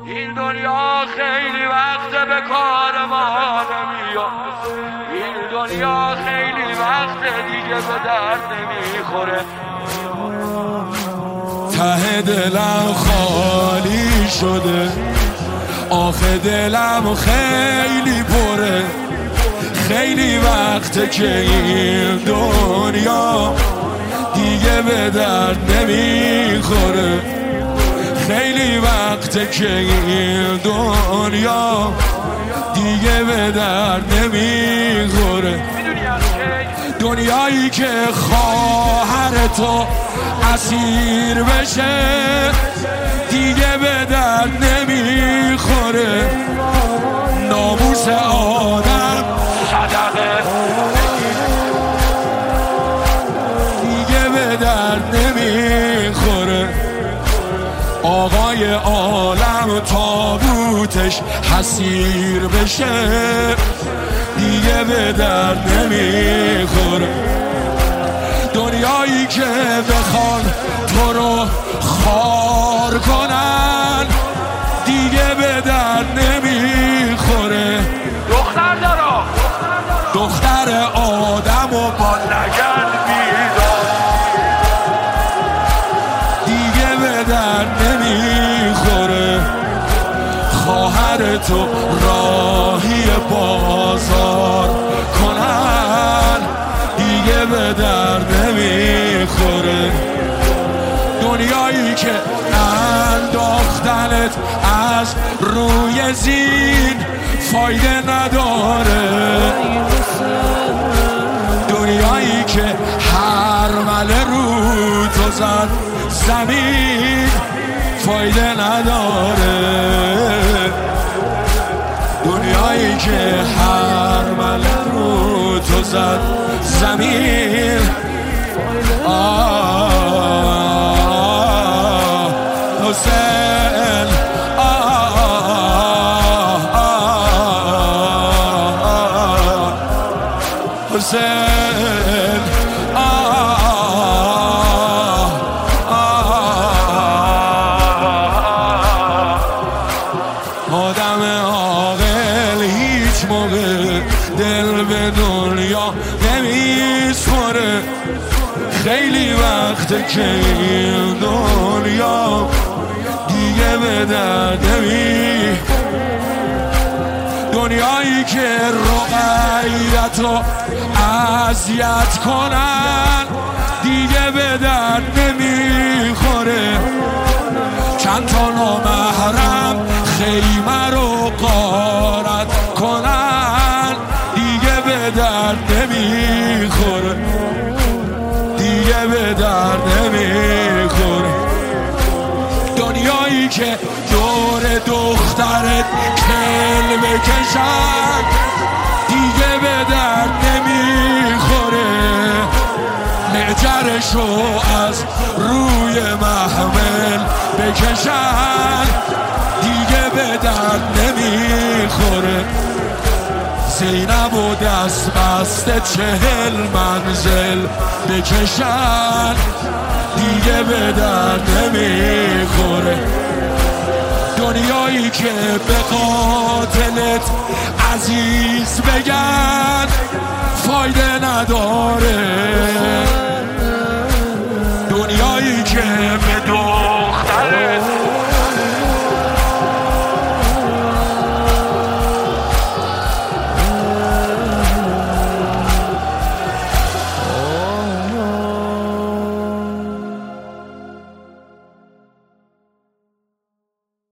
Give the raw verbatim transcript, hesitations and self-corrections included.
این دنیا خیلی وقت به کار ما نمیاد، این دنیا خیلی وقت دیگه به درد نمیخوره. ته دلم خالی شده، آخه دلم خیلی پره، خیلی وقته که این دنیا دیگه به درد نمیخوره، خیلی وقته که این دنیا دیگه به درد نمیخوره. دنیایی که خواهر تو اسیر بشه دیگه به درد نمیخوره. ناموس آدم صدقه دیگه به درد نمیخوره. آقای عالم تابوتش حسیر بشه دیگه به درد نمیخوره. دنیایی که بخوان تو رو خار کنن دیگه به درد نمیخوره. دختر دارا دختر آدم و با لگن بیدار دیگه به درد نمیخوره. خواهر تو راهی بازار کنن دیگه به درد نمیخوره. دنیایی که انداختنت از روی زین فایده نداره، دنیایی که هر مله رو تو زد زمین فایده نداره، دنیایی که هر مله رو تو زد زمین. آه حسین آه حسین آدم عاقل هیچ موقع دل به دنیا نمیسپره، خیلی وقته که این دنیا دیگه به درد نمی. دنیایی که رقیت رو اذیت کنن دیگه به درد نمیخوره. چند تا نامحرم خیمه رو غارت کنن دیگه به درد نمیخوره، دیگه به درد نمیخوره. دنیایی که دور دخترت کل بکشن دیگه به درد نمیخوره. معجرشو از روی محمل بکشن دیگه به درد نمیخوره. زینب و دست بسته چهل منزل بکشن دیگه به درد نمیخوره. دنیایی که به قاتلت عزیز بگن فایده نداره، دنیایی که به دو